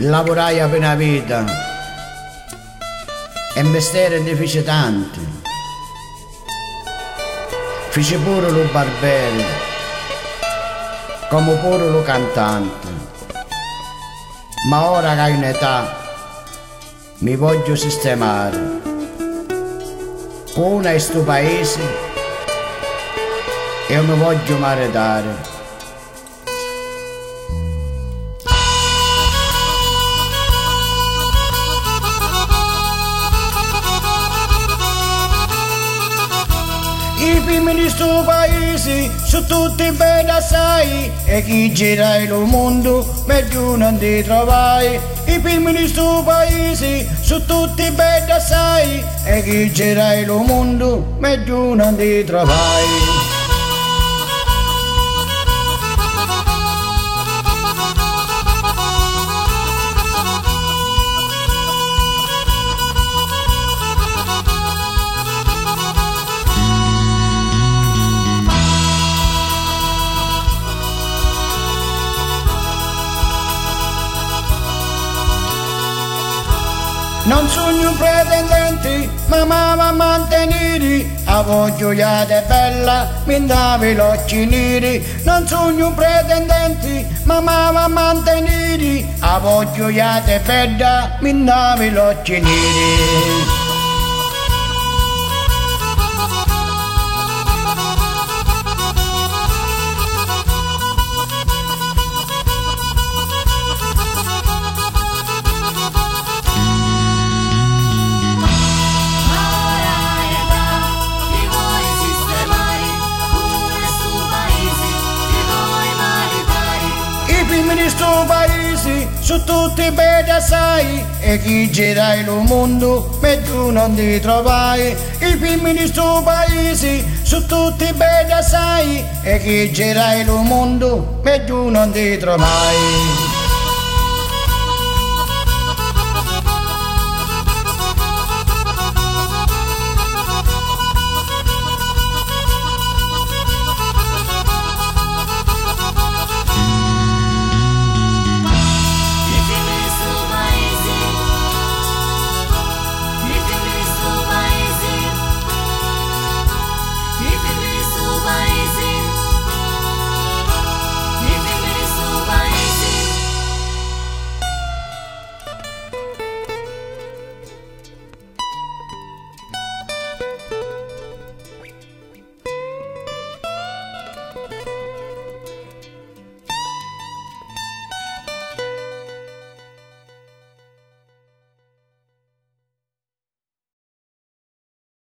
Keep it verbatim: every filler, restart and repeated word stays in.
lavorai per una vita e mestiere ne fece tanti. Fece pure lo barbiere, come pure lo cantante. Ma ora che ho in età mi voglio sistemare. Con è sto paese e io mi voglio maritare. I film di sto paese sono tutti belli assai e chi gira il mondo meglio non ti trovai. I film di sto paese sono tutti belli assai e chi gira il mondo meglio non ti trovai. Non sono un pretendente, ma mamma mantenere, a voglio ya de bella, mi davi l'occhi neri. Non sono un pretendente, ma mamma mantenere, a voglio ya de bella, mi davi l'occhi neri. Di sto paese sono tutti belli assai e chi gira il mondo meglio non ti trovai. I film di sto paese sono tutti belli assai e chi gira il mondo meglio non ti trovai.